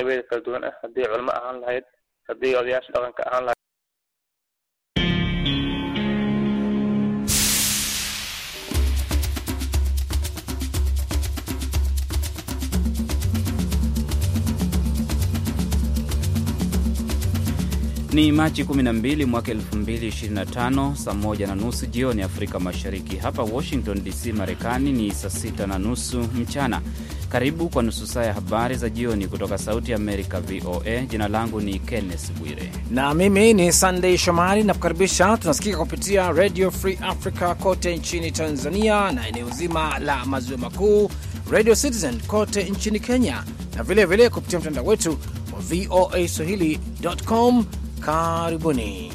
noocyada kala duwan ah, haddii culimo ahaan lahayd, haddii odayaasha dhaqanka ahaan lahayd. Ni Machi 12 mwaka 2025, saa 1:30 jioni Afrika Mashariki. Hapa Washington DC, Marekani ni saa 6:30 mchana. Karibu kwa nusu saa ya habari za jioni kutoka Sauti ya Amerika VOA. Jina langu ni Kenneth Bwire na mimi ni Sunday Shomari, na kukaribisha. Tunasikika kupitia Radio Free Africa kote nchini Tanzania na eneo zima la maziwa makuu, Radio Citizen kote nchini Kenya, na vile kupitia mtandao wetu wa VOA Swahili.com. Karibuni.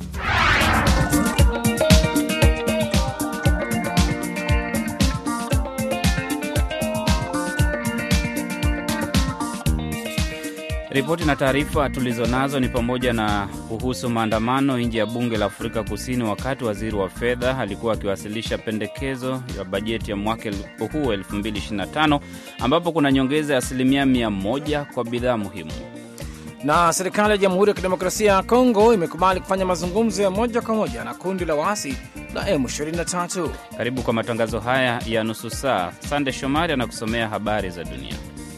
Ripoti na taarifa tulizonazo ni pamoja na kuhusu maandamano nje ya bunge la Afrika Kusini wakati waziri wa fedha alikuwa akiwasilisha pendekezo ya bajeti ya mwaka huu 2025, ambapo kuna nyongeza ya 100% kwa bidhaa muhimu. Na serikali ya Jamhuri ya Kidemokrasia ya Kongo imekubali kufanya mazungumzo ya moja kwa moja na kundi la waasi la M23. Karibu kwa matangazo haya ya nusu saa. Sande Shomari anakusomea habari za dunia.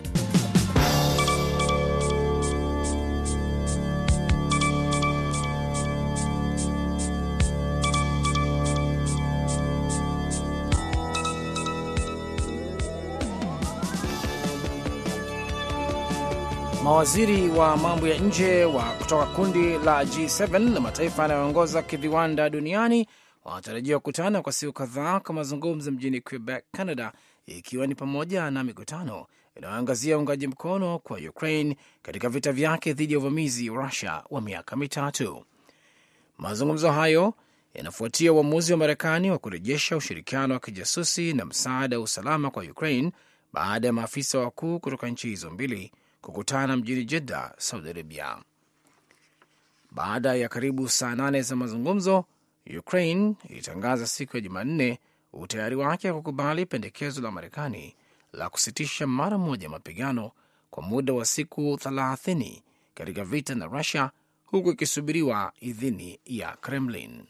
Mawaziri wa mambo ya nje wa kutoka kundi la G7 na mataifa yanayoongoza kiviwanda duniani wanatarajiwa kukutana kwa siku kadhaa kwa mazungumzo mjini Quebec, Canada, ikiwa ni pamoja na mikutano inayoangazia uungaji mkono kwa Ukraine katika vita vyake dhidi ya uvamizi wa Russia wa miaka mitatu. Mazungumzo hayo yanafuatia uamuzi wa Marekani wa kurejesha ushirikiano wa kijasusi na msaada wa usalama kwa Ukraine baada ya maafisa wakuu kutoka nchi hizo mbili kukutana mjini Jeddah, Saudi Arabia. Baada ya karibu saa 8 za mazungumzo, Ukraine ilitangaza siku ya Jumanne utayari wake wa kukubali pendekezo la Marekani la kusitisha mara moja mapigano kwa muda wa siku 30 katika vita na Russia, huku ikisubiriwa idhini ya Kremlin.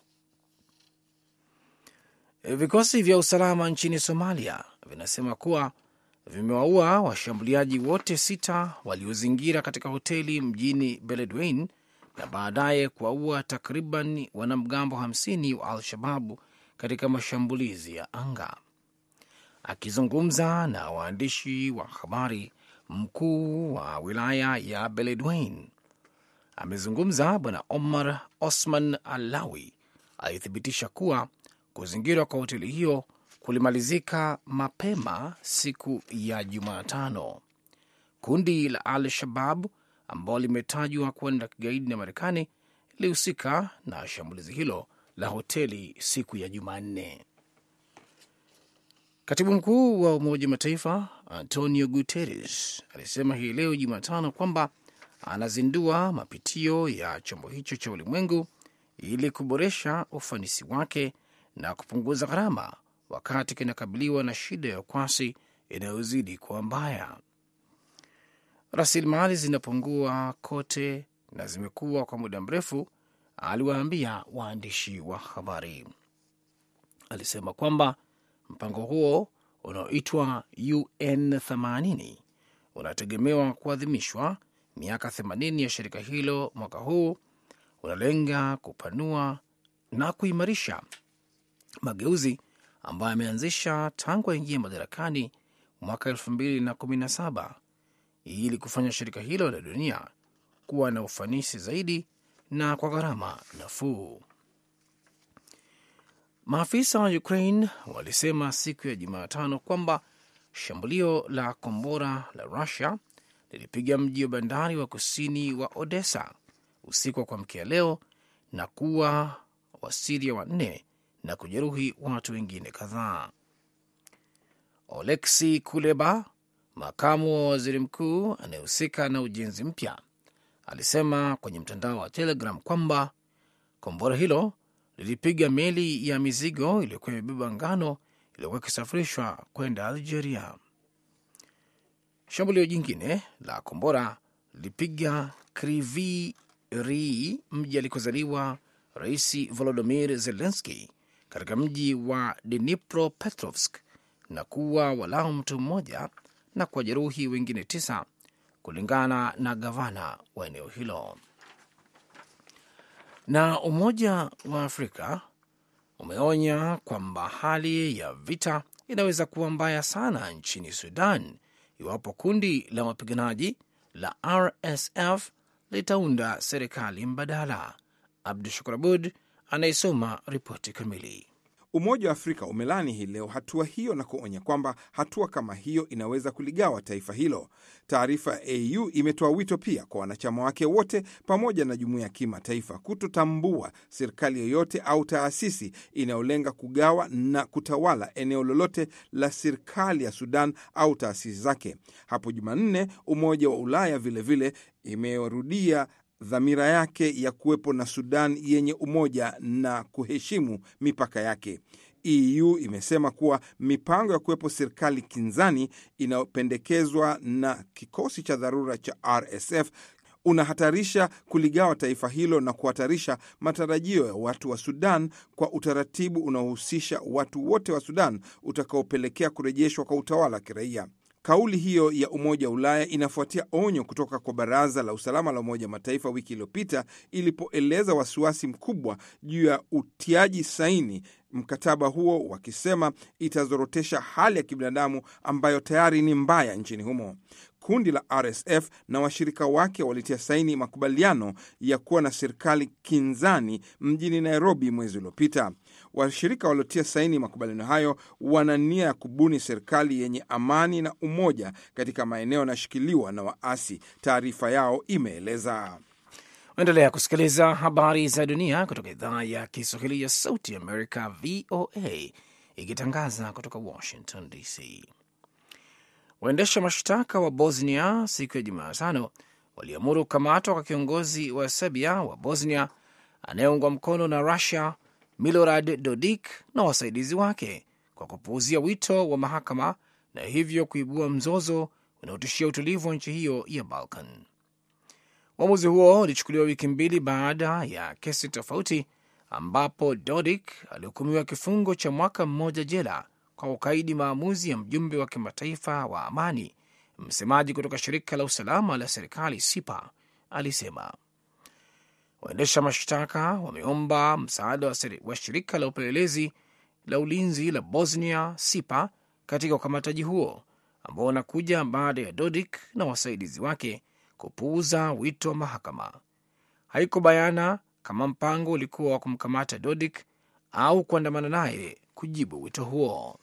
Vikosi vya usalama nchini Somalia vinasema kuwa vimewaua washambuliaji wote 6 waliozingira katika hoteli mjini Beledweyne na baadaye kuwaua takriban wanamgambo 50 wa Al-Shababu katika mashambulizi ya anga. Akizungumza na waandishi wa habari, mkuu wa wilaya ya Beledweyne amezungumza Bwana Omar Osman Alawi alithibitisha kuwa kuzingirwa kwa hoteli hiyo kulimalizika mapema siku ya Jumatano. Kundi la Al-Shabab ambao limetajwa kuwa ni la kigaidi na Marekani lilihusika na shambulizi hilo la hoteli siku ya Jumanne. Katibu mkuu wa Umoja wa Mataifa Antonio Guterres alisema hii leo Jumatano kwamba anazindua mapitio ya chombo hicho cha ulimwengu ili kuboresha ufanisi wake na kupunguza gharama wakati kinakabiliwa na shida ya ukwasi inayozidi kuwa mbaya. Rasilimali zinapungua kote na zimekuwa kwa muda mrefu, aliwaambia waandishi wa habari. Alisema kwamba mpango huo unaoitwa UN 80 unategemewa kuadhimishwa miaka 80 ya shirika hilo mwaka huu. Unalenga kupanua na kuimarisha mageuzi ambayo ameanzisha tangu aingia madarakani mwaka 2017 ili kufanya shirika hilo la dunia kuwa na ufanisi zaidi na kwa gharama nafuu. Maafisa wa Ukraine walisema siku ya Jumatano kwamba shambulio la kombora la Russia lilipiga mji wa bandari wa kusini wa Odessa usiku wa kuamkia leo na kuua Wasiria 4 na kujeruhi watu wengine kadhaa. Oleksi Kuleba, makamu wa waziri mkuu anayehusika na ujenzi mpya, alisema kwenye mtandao wa Telegram kwamba kombora hilo lilipiga meli ya mizigo iliyokuwa imebeba ngano iliyokuwa ikisafirishwa kwenda Algeria. Shambulio jingine la kombora lilipiga Kryvyi, mji alikozaliwa Rais Volodymyr Zelensky, katika mji wa Dnipropetrovsk na kuua walau mtu mmoja na kuwajeruhi wengine 9, kulingana na gavana wa eneo hilo. Na Umoja wa Afrika umeonya kwamba hali ya vita inaweza kuwa mbaya sana nchini Sudan iwapo kundi la wapiganaji la RSF litaunda serikali mbadala. Abdu Shakur Abud anayesoma ripoti kamili. Umoja wa Afrika umelani hii leo hatua hiyo na kuonya kwamba hatua kama hiyo inaweza kuligawa taifa hilo. Taarifa ya AU imetoa wito pia kwa wanachama wake wote pamoja na jumuiya ya kimataifa kutotambua serikali yoyote au taasisi inayolenga kugawa na kutawala eneo lolote la serikali ya Sudan au taasisi zake. Hapo Jumanne, Umoja wa Ulaya vilevile imerudia dhamira yake ya kuwepo na Sudan yenye umoja na kuheshimu mipaka yake. EU imesema kuwa mipango ya kuwepo serikali kinzani inayopendekezwa na kikosi cha dharura cha RSF unahatarisha kuligawa taifa hilo na kuhatarisha matarajio ya watu wa Sudan kwa utaratibu unaohusisha watu wote wa Sudan utakaopelekea kurejeshwa kwa utawala wa kiraia. Kauli hiyo ya Umoja wa Ulaya inafuatia onyo kutoka kwa Baraza la Usalama la Umoja wa Mataifa wiki iliyopita ilipoeleza wasiwasi mkubwa juu ya utiaji saini mkataba huo, wakisema itazorotesha hali ya kibinadamu ambayo tayari ni mbaya nchini humo. Kundi la RSF na washirika wake walitia saini makubaliano ya kuwa na serikali kinzani mjini Nairobi mwezi uliopita. Washirika waliotia saini makubaliano hayo wana nia ya kubuni serikali yenye amani na umoja katika maeneo yanashikiliwa na waasi, taarifa yao imeeleza. Endelea kusikiliza habari za dunia kutoka idhaa ya Kiswahili ya Sauti ya Amerika, VOA, ikitangaza kutoka Washington DC. Waendesha mashtaka wa Bosnia siku ya Jumatano waliamuru kukamatwa kwa kiongozi wa Serbia wa Bosnia anayeungwa mkono na Russia, Milorad Dodik, na wasaidizi wake kwa kupuuzia wito wa mahakama na hivyo kuibua mzozo unaotishia utulivu wa nchi hiyo ya Balkan. Uamuzi huo ulichukuliwa wiki mbili baada ya kesi tofauti ambapo Dodik alihukumiwa kifungo cha mwaka mmoja jela kwa ukaidi maamuzi ya mjumbe wa kimataifa wa amani. Msemaji kutoka shirika la usalama la serikali SIPA alisema waendesha mashtaka wameomba msaada wa shirika la upelelezi la ulinzi la Bosnia SIPA katika ukamataji huo ambao unakuja baada ya Dodik na wasaidizi wake kupuuza wito wa mahakama. Haiko bayana kama mpango ulikuwa wa kumkamata Dodik au kuandamana naye kujibu wito huo.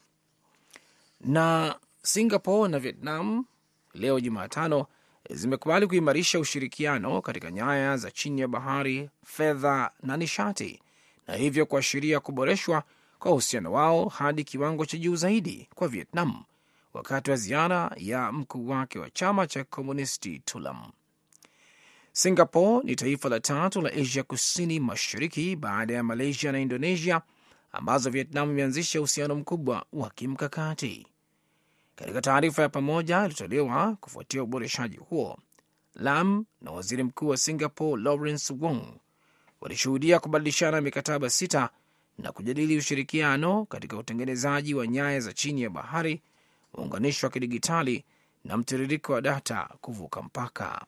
Na Singapore na Vietnam leo Jumatano zimekubali kuimarisha ushirikiano katika nyaya za chini ya bahari, fedha na nishati, na hivyo kuashiria kuboreshwa kwa uhusiano wao hadi kiwango cha juu zaidi kwa Vietnam wakati wa ziara ya mkuu wake wa chama cha komunisti Thulam. Singapore ni taifa la tatu la Asia kusini mashariki baada ya Malaysia na Indonesia, ambazo Vietnam imeanzisha uhusiano mkubwa wa kimkakati. Katika taarifa ya pamoja iliyotolewa kufuatia uboreshaji huo, Lam na waziri mkuu wa Singapore Lawrence Wong walishuhudia kubadilishana mikataba 6 na kujadili ushirikiano katika utengenezaji wa nyaya za chini ya bahari, muunganisho wa kidigitali na mtiririko wa data kuvuka mpaka.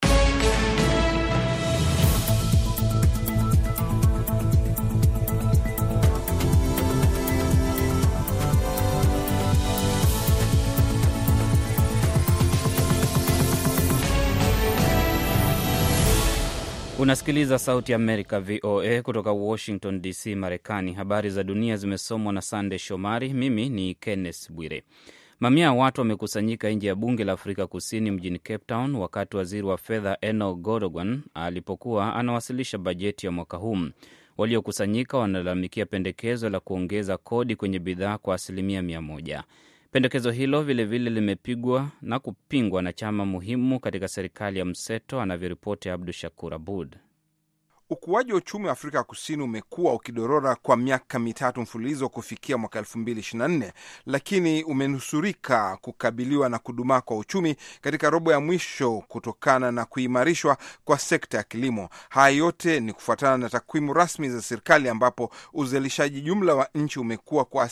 Unasikiliza Sauti ya Amerika, VOA, kutoka Washington DC, Marekani. Habari za dunia zimesomwa na Sande Shomari. Mimi ni Kenneth Bwire. Mamia ya watu wamekusanyika nje ya bunge la Afrika Kusini mjini Cape Town wakati waziri wa fedha Enoch Godongwan alipokuwa anawasilisha bajeti ya mwaka huu. Waliokusanyika wanalalamikia pendekezo la kuongeza kodi kwenye bidhaa kwa 100%. Pendekezo hilo vilevile limepigwa na kupingwa na chama muhimu katika serikali ya mseto, anavyoripoti Abdu Shakur Abud. Ukuaji wa uchumi wa Afrika Kusini umekuwa ukidorora kwa miaka mitatu mfululizo kufikia mwaka 2024, lakini umenusurika kukabiliwa na kudumaa kwa uchumi katika robo ya mwisho kutokana na kuimarishwa kwa sekta ya kilimo. Haya yote ni kufuatana na takwimu rasmi za serikali, ambapo uzalishaji jumla wa nchi umekuwa kwa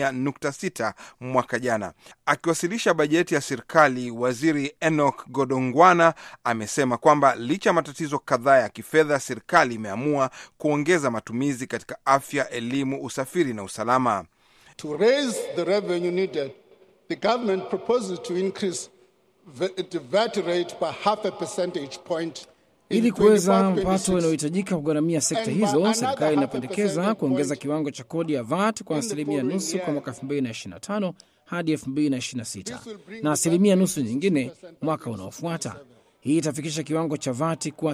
6% mwaka jana. Akiwasilisha bajeti ya serikali, Waziri Enoch Godongwana amesema kwamba licha matatizo kadhaa ya kifedha, serikali imeamua kuongeza matumizi katika afya, elimu, usafiri na usalama. To raise the revenue needed, the government proposes to increase the VAT rate by 0.5 percentage point. Ili kuweza mpato unaohitajika kugharamia sekta hizo, serikali inapendekeza kuongeza kiwango cha kodi ya VAT kwa 0.5% kwa mwaka 2025 hadi 2026 na 0.5% nyingine mwaka unaofuata. Hii itafikisha kiwango cha VAT kwa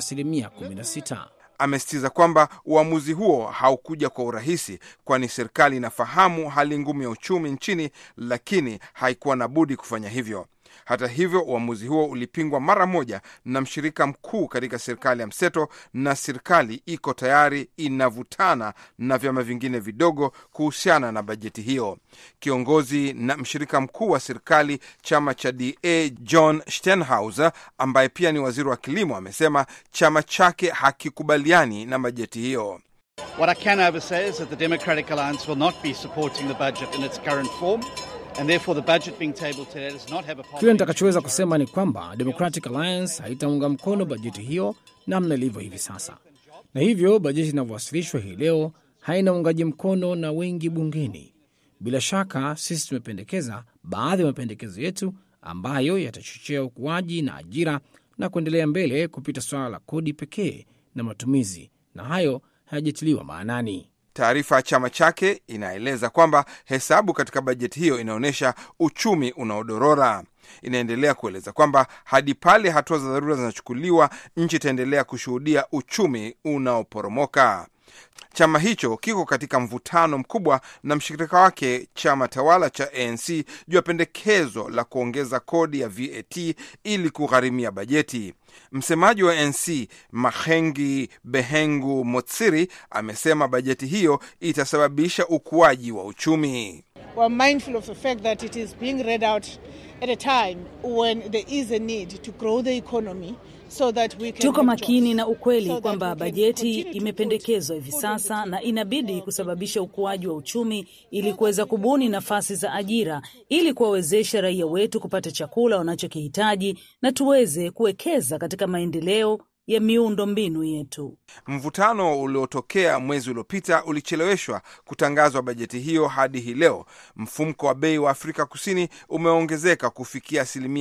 16%. Amesitiza kwamba uamuzi huo haukuja kwa urahisi, kwani serikali inafahamu hali ngumu ya uchumi nchini, lakini haikuwa na budi kufanya hivyo. Hata hivyo, uamuzi huo ulipingwa mara moja na mshirika mkuu katika serikali ya mseto, na serikali iko tayari inavutana na vyama vingine vidogo kuhusiana na bajeti hiyo. Kiongozi na mshirika mkuu wa serikali, chama cha DA, John Steinhauser, ambaye pia ni waziri wa kilimo, amesema chama chake hakikubaliani na bajeti hiyo. What I can oversay is that the Democratic Alliance will not be supporting the budget in its current form. And therefore the budget being tabled today does not have a... Kile nitakachoweza kusema ni kwamba Democratic Alliance haitaunga mkono bajeti hiyo namna ilivyo hivi sasa, na hivyo bajeti inavyowasilishwa hii leo haina uungaji mkono na wengi bungeni. Bila shaka sisi tumependekeza baadhi ya mapendekezo yetu ambayo yatachochea ukuaji na ajira na kuendelea mbele kupita swala la kodi pekee na matumizi, na hayo hayajatiliwa maanani. Taarifa ya chama chake inaeleza kwamba hesabu katika bajeti hiyo inaonyesha uchumi unaodorora. Inaendelea kueleza kwamba hadi pale hatua za dharura zinachukuliwa, nchi itaendelea kushuhudia uchumi unaoporomoka. Chama hicho kiko katika mvutano mkubwa na mshirika wake, chama tawala cha ANC, juu ya pendekezo la kuongeza kodi ya VAT ili kugharimia bajeti. Msemaji wa ANC Mahengi Behengu Motsiri amesema bajeti hiyo itasababisha ukuaji wa uchumi. We're mindful of the fact that it is being read out at a time when there is a need to grow the economy. So that we can tuko makini na ukweli kwamba bajeti imependekezwa hivi sasa na inabidi kusababisha ukuaji wa uchumi ili kuweza kubuni nafasi za ajira, ili kuwawezesha raia wetu kupata chakula wanachokihitaji na tuweze kuwekeza katika maendeleo ya miundo mbinu yetu. Mvutano uliotokea mwezi uliopita ulicheleweshwa kutangazwa bajeti hiyo hadi hii leo. Mfumuko wa bei wa Afrika Kusini umeongezeka kufikia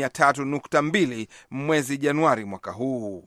3.2 mwezi Januari mwaka huu.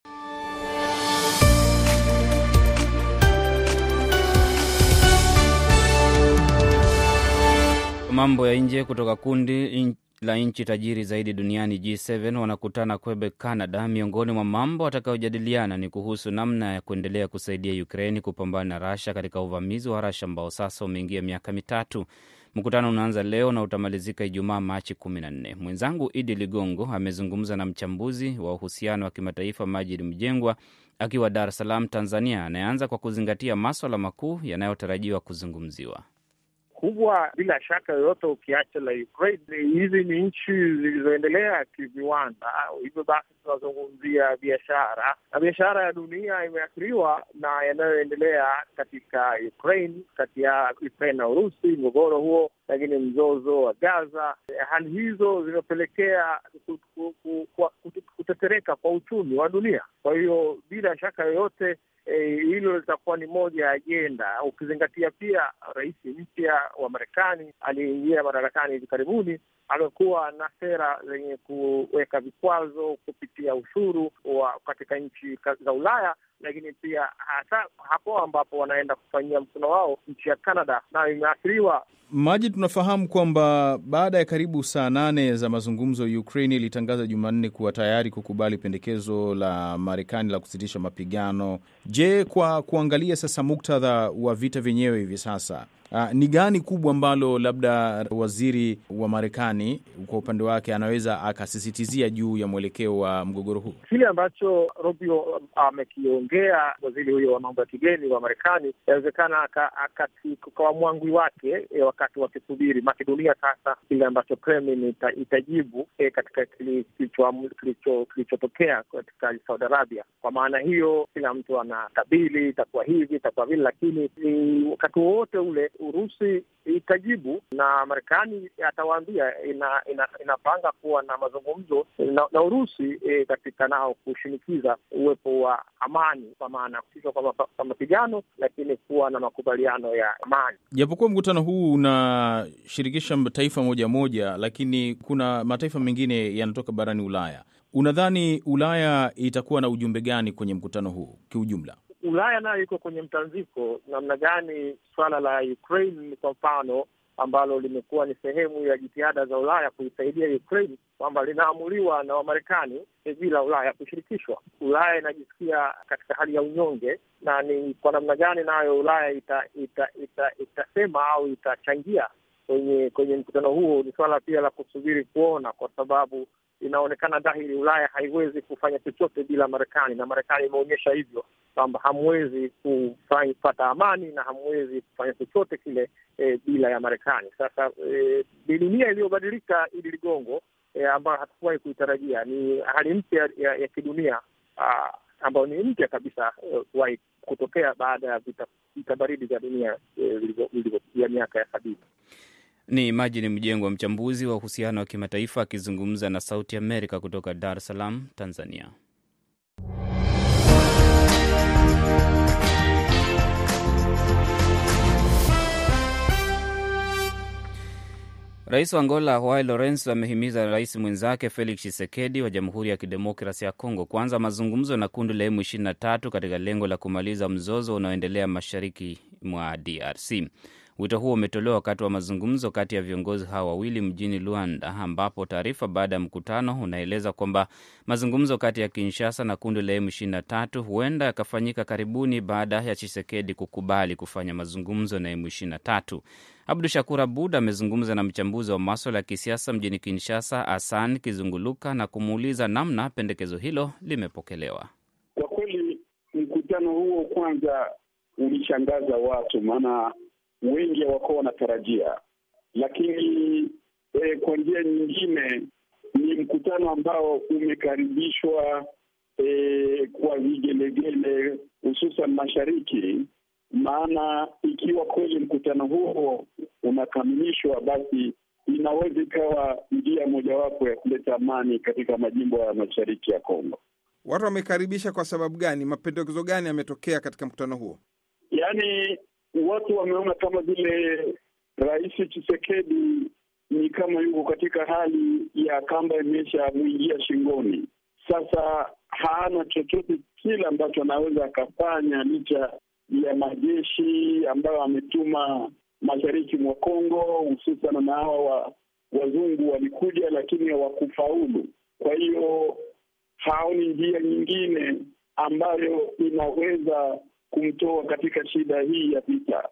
Mambo ya nje kutoka kundi la nchi tajiri zaidi duniani G7 wanakutana Quebec, Canada. Miongoni mwa mambo watakayojadiliana ni kuhusu namna ya kuendelea kusaidia Ukraine kupambana na Russia katika uvamizi wa Russia ambao sasa umeingia miaka mitatu. Mkutano unaanza leo na utamalizika Ijumaa Machi 14. Mwenzangu Idi Ligongo amezungumza na mchambuzi wa uhusiano wa kimataifa Majid Mjengwa akiwa Dar es Salaam, Tanzania. Anaanza kwa kuzingatia masuala makuu yanayotarajiwa kuzungumziwa. Kubwa bila shaka yoyote, ukiacha la Ukraine, hizi ni nchi zilizoendelea kiviwanda. Hivyo basi tunazungumzia biashara, na biashara ya dunia imeathiriwa na yanayoendelea katika Ukraine, kati ya Ukraine na Urusi, mgogoro huo, lakini mzozo wa Gaza. Hali hizo zimepelekea kutetereka kwa uchumi wa dunia. Kwa hiyo bila shaka yoyote hilo litakuwa ni moja ya ajenda, ukizingatia pia rais mpya wa Marekani aliyeingia madarakani hivi karibuni amekuwa na sera zenye kuweka vikwazo kupitia ushuru katika nchi za Ulaya, lakini pia hasa hapo ambapo wanaenda kufanyia mkutano wao nchi ya Canada nayo imeathiriwa. Maji, tunafahamu kwamba baada ya karibu saa 8 za mazungumzo, Ukraine ilitangaza Jumanne kuwa tayari kukubali pendekezo la Marekani la kusitisha mapigano. Je, kwa kuangalia sasa muktadha wa vita vyenyewe hivi sasa, Ni gani kubwa ambalo labda waziri wa Marekani kwa upande wake anaweza akasisitizia juu ya mwelekeo wa mgogoro huu? Kile ambacho Rubio amekiongea, waziri huyo wa mambo ya kigeni wa Marekani, inawezekana kwa mwangwi wake wakati wakisubiri Makedonia sasa kile ambacho Kremlin itajibu katika kilichotokea katika Saudi Arabia. Kwa maana hiyo kila mtu anakabili itakuwa hivi itakuwa vile, lakini wakati wowote ule Urusi itajibu na Marekani atawaambia inapanga kuwa na mazungumzo na Urusi katika nao kushinikiza uwepo wa amani, kwa maana kusitishwa kwa mapigano, lakini kuwa na makubaliano ya amani. Japokuwa mkutano huu unashirikisha taifa moja, lakini kuna mataifa mengine yanatoka barani Ulaya. Unadhani Ulaya itakuwa na ujumbe gani kwenye mkutano huu kiujumla? Ulaya nayo iko kwenye mtanziko namna gani. Swala la Ukraine kwa mfano, ambalo limekuwa ni sehemu ya jitihada za Ulaya kuisaidia Ukraine, kwamba linaamuliwa na Wamarekani bila Ulaya kushirikishwa. Ulaya inajisikia katika hali ya unyonge, na ni kwa namna gani nayo Ulaya itasema au itachangia kwenye mkutano huo. Ni swala pia la kusubiri kuona, kwa sababu inaonekana dhahiri Ulaya haiwezi kufanya chochote bila Marekani, na Marekani imeonyesha hivyo kwamba hamwezi kupata amani na hamwezi kufanya chochote kile bila ya Marekani. Sasa ni dunia iliyobadilika, Idi Ligongo, ambayo hatukuwahi kuitarajia. Ni hali mpya ya kidunia ambayo ni mpya kabisa kuwahi kutokea baada ya vita baridi vya dunia ya miaka ya 70. Ni Imagine Mjengwa, mchambuzi wa uhusiano wa kimataifa, akizungumza na Sauti Amerika kutoka Dar es Salaam, Tanzania. Rais wa Angola Joao Lourenço amehimiza rais mwenzake Felix Tshisekedi wa Jamhuri ya Kidemokrasia ya Kongo kuanza mazungumzo na kundi la M23 katika lengo la kumaliza mzozo unaoendelea mashariki mwa DRC. Wito huo umetolewa wakati wa mazungumzo kati ya viongozi hawa wawili mjini Luanda, ambapo taarifa baada ya mkutano unaeleza kwamba mazungumzo kati ya Kinshasa na kundi la M23 huenda yakafanyika karibuni baada ya Tshisekedi kukubali kufanya mazungumzo na M23. Abdu Shakur Abud amezungumza na mchambuzi wa maswala ya kisiasa mjini Kinshasa, Hassan Kizunguluka, na kumuuliza namna pendekezo hilo limepokelewa. Kwa kweli mkutano huo kwanza ulishangaza watu, maana wengi hawakuwa wanatarajia, lakini kwa njia nyingine ni mkutano ambao umekaribishwa kwa vigelegele, hususan mashariki. Maana ikiwa kweli mkutano huo unakamilishwa, basi inaweza ikawa njia mojawapo ya kuleta amani katika majimbo ya mashariki ya Kongo. Watu wamekaribisha kwa sababu gani? Mapendekezo gani yametokea katika mkutano huo? Yaani watu wameona kama vile Rais Tshisekedi ni kama yuko katika hali ya kamba imesha mwingia shingoni. Sasa hana chochote kile ambacho anaweza akafanya, licha ya majeshi ambayo ametuma mashariki mwa Kongo, hususan na hawa wazungu walikuja, lakini hawakufaulu. Kwa hiyo haoni njia nyingine ambayo inaweza kumtoa katika shida hii ya vita.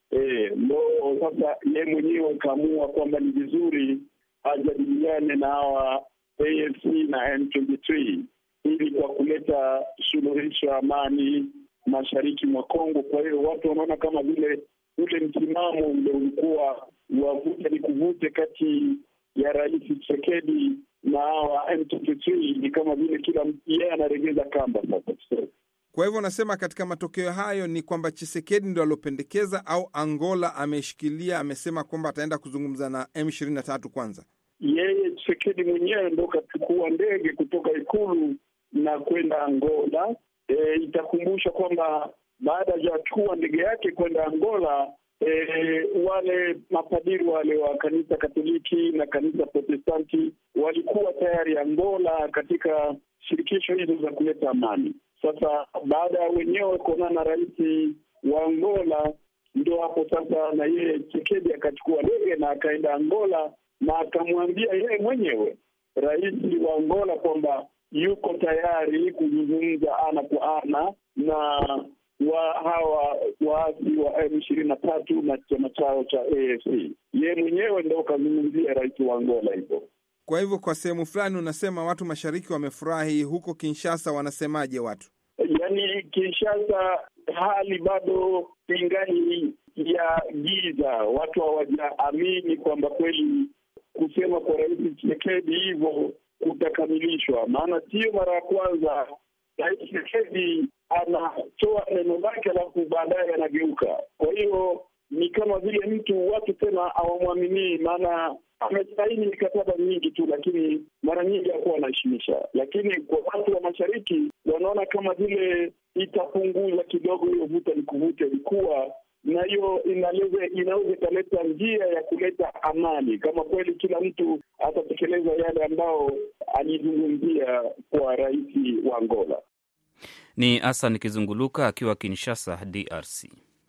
Sasa yeye mwenyewe kaamua kwamba ni vizuri ajadiliane na hawa AFC na M23 ili kwa kuleta suluhisho ya amani mashariki mwa Kongo. Kwa hiyo watu wanaona kama vile ule msimamo ule ulikuwa wavuta ni kuvute kati ya Rais Tshisekedi na hawa M23, ni kama vile kila mtu yeye anaregeza kamba sasa. Kwa hivyo unasema katika matokeo hayo ni kwamba Tshisekedi ndio alopendekeza, au Angola ameshikilia, amesema kwamba ataenda kuzungumza na M23 kwanza? Yeye Tshisekedi mwenyewe ndio kachukua ndege kutoka ikulu na kwenda Angola. Itakumbusha kwamba baada ya kuchukua ndege yake kwenda Angola, wale mapadiri wale wa kanisa Katoliki na kanisa Protestanti walikuwa tayari Angola katika shirikisho hizo za kuleta amani. Sasa baada ya wenyewe kuonana na rais wa Angola, ndio hapo sasa na yeye Tshisekedi akachukua ndege na akaenda Angola na akamwambia yeye mwenyewe rais wa Angola kwamba yuko tayari kuzungumza ana kwa ana na wa hawa waasi wa M23 na chama chao cha AFC. Yeye mwenyewe ndio kazungumzia rais wa Angola hivyo. Kwa hivyo kwa sehemu fulani unasema watu mashariki wamefurahi, huko Kinshasa wanasemaje watu? Yaani Kinshasa hali bado ingali ya giza, watu hawajaamini kwamba kweli kusema kwa rais Tshisekedi hivyo kutakamilishwa. Maana sio mara ya kwanza rais Tshisekedi anatoa neno lake alafu baadaye anageuka. Kwa hiyo ni kama vile watu tena hawamwamini, maana amesaini mikataba mingi tu, lakini mara nyingi hakuwa anaheshimisha. Lakini kwa watu wa mashariki wanaona kama vile itapunguza kidogo hiyo vuta ni kuvuta ilikuwa, na hiyo inaweza ikaleta njia ya kuleta amani kama kweli kila mtu atatekeleza yale ambao alizungumzia kwa rais wa Angola. Ni Hassan Kizunguluka akiwa Kinshasa, DRC.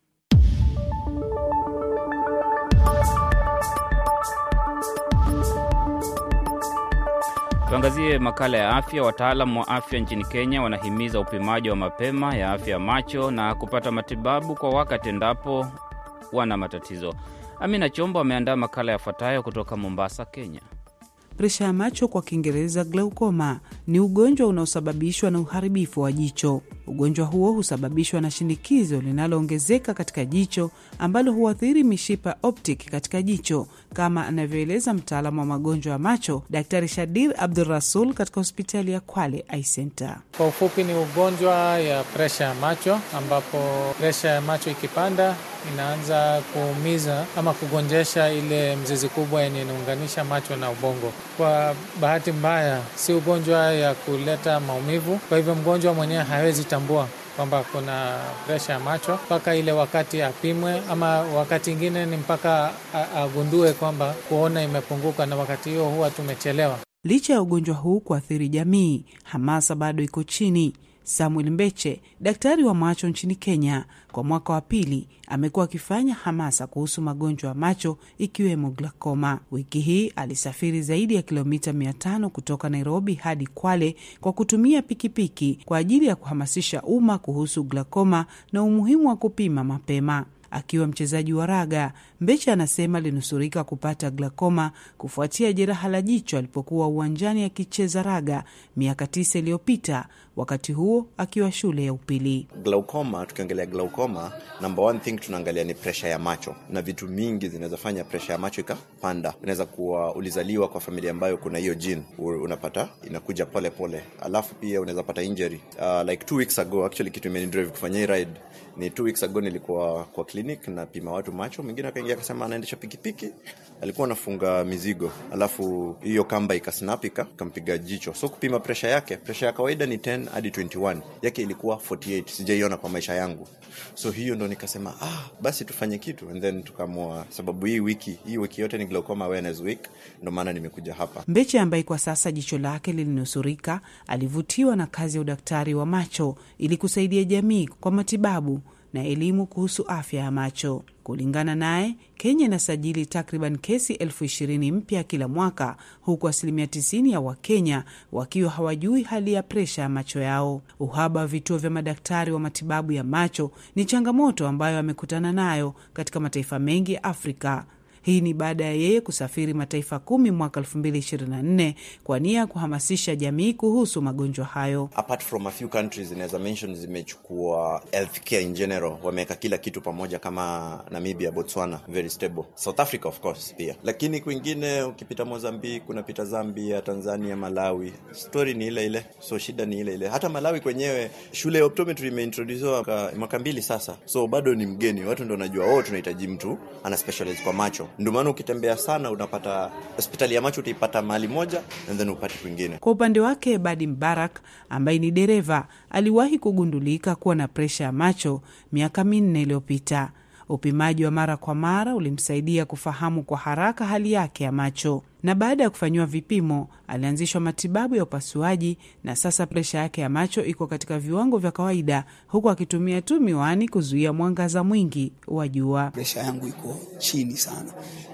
Tuangazie makala ya afya. Wataalamu wa afya nchini Kenya wanahimiza upimaji wa mapema ya afya ya macho na kupata matibabu kwa wakati endapo wana matatizo. Amina Chombo ameandaa makala yafuatayo kutoka Mombasa, Kenya. Presha ya macho kwa Kiingereza glaucoma ni ugonjwa unaosababishwa na uharibifu wa jicho. Ugonjwa huo husababishwa na shinikizo linaloongezeka katika jicho ambalo huathiri mishipa optic katika jicho, kama anavyoeleza mtaalamu wa magonjwa ya macho Daktari Shadir Abdulrasul katika hospitali ya Kwale Eye Center. Kwa ufupi ni ugonjwa ya presha ya macho, ambapo presha ya macho ikipanda inaanza kuumiza ama kugonjesha ile mzizi kubwa yenye inaunganisha macho na ubongo. Kwa bahati mbaya si ugonjwa ya kuleta maumivu, kwa hivyo mgonjwa mwenyewe hawezi tambua kwamba kuna presha ya macho mpaka ile wakati apimwe, ama wakati ingine ni mpaka agundue kwamba kuona imepunguka, na wakati hiyo huwa tumechelewa. Licha ya ugonjwa huu kuathiri jamii, hamasa bado iko chini. Samuel Mbeche, daktari wa macho nchini Kenya, kwa mwaka wa pili amekuwa akifanya hamasa kuhusu magonjwa ya macho ikiwemo glaucoma. Wiki hii alisafiri zaidi ya kilomita 500 kutoka Nairobi hadi Kwale kwa kutumia pikipiki kwa ajili ya kuhamasisha umma kuhusu glaucoma na umuhimu wa kupima mapema. Akiwa mchezaji wa raga, Mbeche anasema alinusurika kupata glaucoma kufuatia jeraha la jicho alipokuwa uwanjani akicheza raga miaka 9 iliyopita, wakati huo akiwa shule ya upili. Glaucoma, tukiongelea glaucoma, number one thing tunaangalia ni pressure ya macho, na vitu mingi zinaweza fanya pressure ya macho ikapanda. Unaweza kuwa ulizaliwa kwa familia ambayo kuna hiyo gene, unapata inakuja pole pole. Alafu pia unaweza pata injury. Like 2 weeks ago, actually kitu imenidrive kufanya hii ride ni 2 weeks ago, nilikuwa kwa clinic na pima watu macho. Mwingine akaingia akasema anaendesha pikipiki, alikuwa anafunga mizigo, alafu hiyo kamba ikasnap ikampiga jicho. So kupima pressure yake, pressure ya kawaida ni 10 hadi 21, yake ilikuwa 48. Sijaiona kwa maisha yangu. So hiyo ndo nikasema basi tufanye kitu, and then tukamua, sababu hii wiki yote ni glaucoma awareness week, ndo maana nimekuja hapa. Mbeche ambaye kwa sasa jicho lake lilinusurika, alivutiwa na kazi ya udaktari wa macho ili kusaidia jamii kwa matibabu na elimu kuhusu afya ya macho. Kulingana naye, Kenya inasajili takriban kesi 20,000 mpya kila mwaka, huku 90% ya Wakenya wakiwa hawajui hali ya presha ya macho yao. Uhaba wa vituo vya madaktari wa matibabu ya macho ni changamoto ambayo amekutana nayo katika mataifa mengi ya Afrika. Hii ni baada ya yeye kusafiri mataifa 10 mwaka 2024 kwa nia ya kuhamasisha jamii kuhusu magonjwa hayo. Apart from a few countries, inaweza mention zimechukua healthcare in general, wameweka kila kitu pamoja, kama Namibia, Botswana, very stable. South Africa of course pia. Lakini kwingine ukipita Mozambique, kunapita Zambia, Tanzania, Malawi, story ni ile ile. So shida ni ile ile. Hata Malawi kwenyewe shule ya optometry imeintroducewa mwaka 2 sasa. So bado ni mgeni, watu ndio wanajua tunahitaji mtu ana specialize kwa macho. Ndio maana ukitembea sana unapata hospitali ya macho utaipata mahali moja and then upate kwingine. Kwa upande wake Badi Mbarak ambaye ni dereva aliwahi kugundulika kuwa na presha ya macho miaka 4 iliyopita. Upimaji wa mara kwa mara ulimsaidia kufahamu kwa haraka hali yake ya macho, na baada ya kufanywa vipimo alianzishwa matibabu ya upasuaji, na sasa presha yake ya macho iko katika viwango vya kawaida, huku akitumia tu miwani kuzuia mwangaza mwingi wa jua. Presha yangu iko chini sana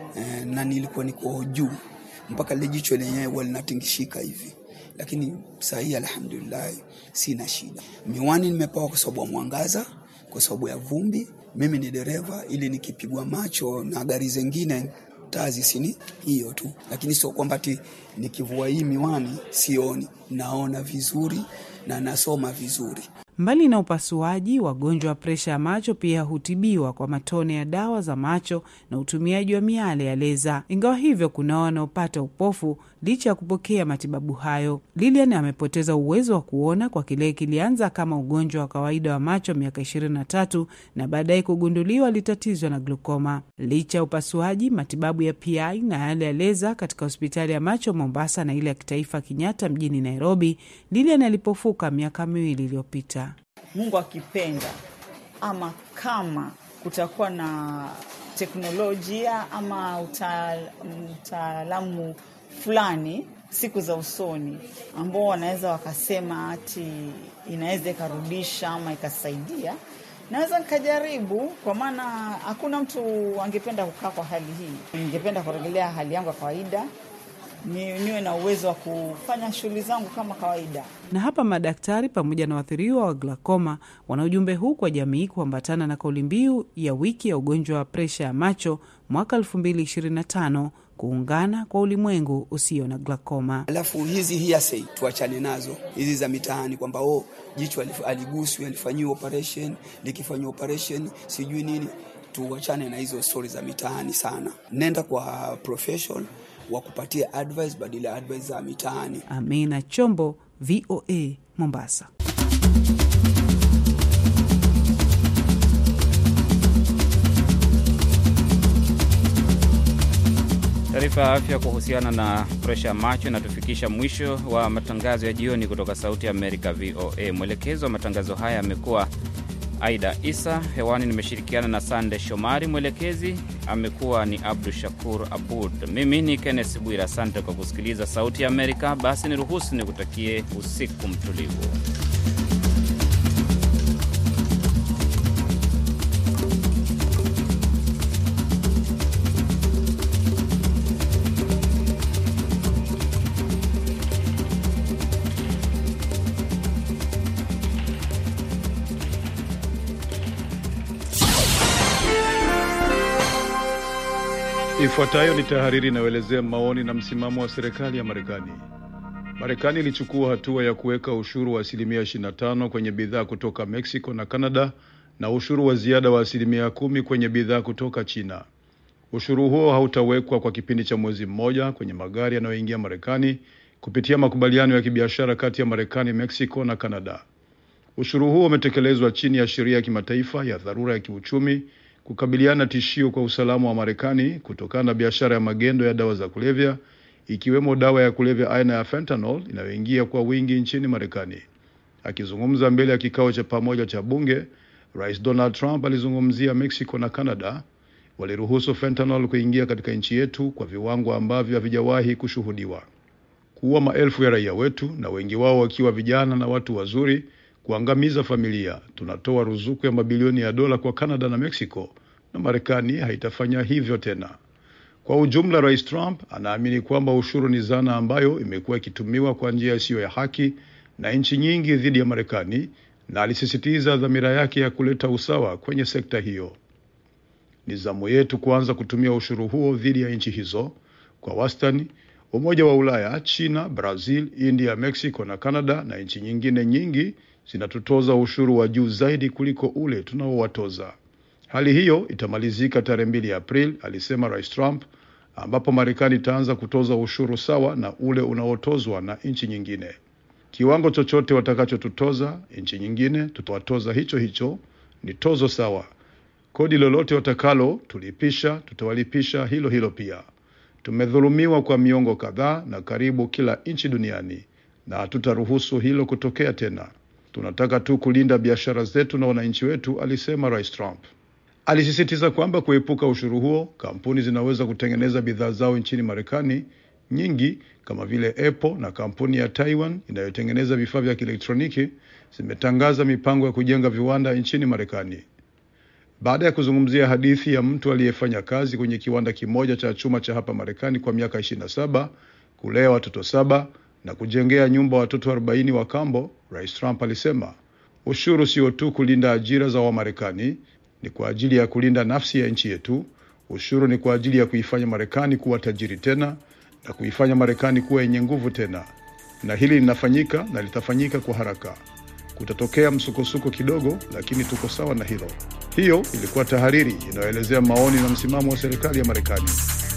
na nilikuwa niko juu mpaka ile jicho lenyewe linatingishika hivi, lakini sasa alhamdulillah sina shida. Miwani nimepewa kwa sababu ya mwangaza, kwa sababu ya vumbi. Mimi ni dereva, ili nikipigwa macho na gari zingine tazi sini hiyo tu, lakini sio kwamba nikivua hii miwani sioni, naona vizuri na nasoma vizuri. Mbali na upasuaji, wagonjwa wa presha ya macho pia hutibiwa kwa matone ya dawa za macho na utumiaji wa miale ya leza. Ingawa hivyo, kuna wanaopata upofu licha ya kupokea matibabu hayo. Lilian amepoteza uwezo wa kuona kwa kile kilianza kama ugonjwa wa kawaida wa macho miaka 23 na baadaye kugunduliwa alitatizwa na glukoma. Licha ya upasuaji, matibabu ya PI na yale ya leza katika hospitali ya macho Mombasa na ile ya kitaifa Kenyatta mjini Nairobi, Lilian alipofuka miaka 2 iliyopita. Mungu akipenda, ama kama kutakuwa na teknolojia ama utaalamu fulani siku za usoni ambao wanaweza wakasema ati inaweza ikarudisha ama ikasaidia, naweza nikajaribu, kwa maana hakuna mtu angependa kukaa kwa hali hii. Ningependa kurejelea hali yangu ya kawaida, niwe na uwezo wa kufanya shughuli zangu kama kawaida. Na hapa madaktari pamoja na waathiriwa wa glaucoma wana ujumbe huu kwa jamii kuambatana na kauli mbiu ya wiki ya ugonjwa wa presha ya macho mwaka 2025, kuungana kwa ulimwengu usio na glaucoma. Alafu hizi hearsay tuachane nazo, hizi za mitaani kwamba jicho aliguswa, alifanyiwa operation, likifanywa operation sijui nini. Tuachane na hizo story za mitaani sana. Nenda kwa professional wa kupatia advice badala ya advice za mitaani. Amina Chombo, VOA, Mombasa. Taarifa ya afya kuhusiana na presha ya macho inatufikisha mwisho wa matangazo ya jioni kutoka Sauti ya Amerika, VOA. Mwelekezo wa matangazo haya amekuwa Aida Isa. Hewani nimeshirikiana na Sande Shomari. Mwelekezi amekuwa ni Abdu Shakur Abud. Mimi ni Kenneth Bwira. Asante kwa kusikiliza Sauti ya Amerika. Basi niruhusu nikutakie usiku mtulivu. Ifuatayo ni tahariri inayoelezea maoni na msimamo wa serikali ya Marekani. Marekani ilichukua hatua ya kuweka ushuru wa 25% kwenye bidhaa kutoka Mexico na Canada na ushuru wa ziada wa 10% kwenye bidhaa kutoka China. Ushuru huo hautawekwa kwa kipindi cha mwezi mmoja kwenye magari yanayoingia Marekani kupitia makubaliano ya kibiashara kati ya Marekani, Mexico na Canada. Ushuru huo umetekelezwa chini ya sheria ya kimataifa ya dharura ya kiuchumi kukabiliana tishio kwa usalama wa Marekani kutokana na biashara ya magendo ya dawa za kulevya, ikiwemo dawa ya kulevya aina ya fentanyl inayoingia kwa wingi nchini Marekani. Akizungumza mbele ya kikao cha pamoja cha bunge, Rais Donald Trump alizungumzia Mexico na Canada waliruhusu fentanyl kuingia katika nchi yetu kwa viwango ambavyo havijawahi kushuhudiwa. Kuua maelfu ya raia wetu na wengi wao wakiwa vijana na watu wazuri, kuangamiza familia. Tunatoa ruzuku ya mabilioni ya dola kwa Canada na Mexico, na Marekani haitafanya hivyo tena. Kwa ujumla, Rais Trump anaamini kwamba ushuru ni zana ambayo imekuwa ikitumiwa kwa njia isiyo ya haki na nchi nyingi dhidi ya Marekani, na alisisitiza dhamira yake ya kuleta usawa kwenye sekta hiyo. Ni zamu yetu kuanza kutumia ushuru huo dhidi ya nchi hizo. Kwa wastani, Umoja wa Ulaya, China, Brazil, India, Mexico na Canada na nchi nyingine nyingi zinatutoza ushuru wa juu zaidi kuliko ule tunaowatoza. Hali hiyo itamalizika tarehe 2 Aprili, alisema Rais Trump, ambapo Marekani itaanza kutoza ushuru sawa na ule unaotozwa na nchi nyingine. Kiwango chochote watakachotutoza nchi nyingine, tutawatoza hicho hicho, ni tozo sawa. Kodi lolote watakalo tulipisha, tutawalipisha hilo hilo pia. Tumedhulumiwa kwa miongo kadhaa na karibu kila nchi duniani, na hatutaruhusu hilo kutokea tena. Tunataka tu kulinda biashara zetu na wananchi wetu, alisema Rais Trump. Alisisitiza kwamba kuepuka ushuru huo, kampuni zinaweza kutengeneza bidhaa zao nchini Marekani nyingi, kama vile Apple na kampuni ya Taiwan inayotengeneza vifaa vya kielektroniki zimetangaza mipango ya kujenga viwanda nchini Marekani. Baada ya kuzungumzia hadithi ya mtu aliyefanya kazi kwenye kiwanda kimoja cha chuma cha hapa Marekani kwa miaka 27, kulea watoto 7 na kujengea nyumba watoto 40 wa kambo, Rais Trump alisema, Ushuru sio tu kulinda ajira za Wamarekani, ni kwa ajili ya kulinda nafsi ya nchi yetu. Ushuru ni kwa ajili ya kuifanya Marekani kuwa tajiri tena na kuifanya Marekani kuwa yenye nguvu tena. Na hili linafanyika na litafanyika kwa haraka. Kutatokea msukosuko kidogo, lakini tuko sawa na hilo. Hiyo ilikuwa tahariri inayoelezea maoni na msimamo wa serikali ya Marekani.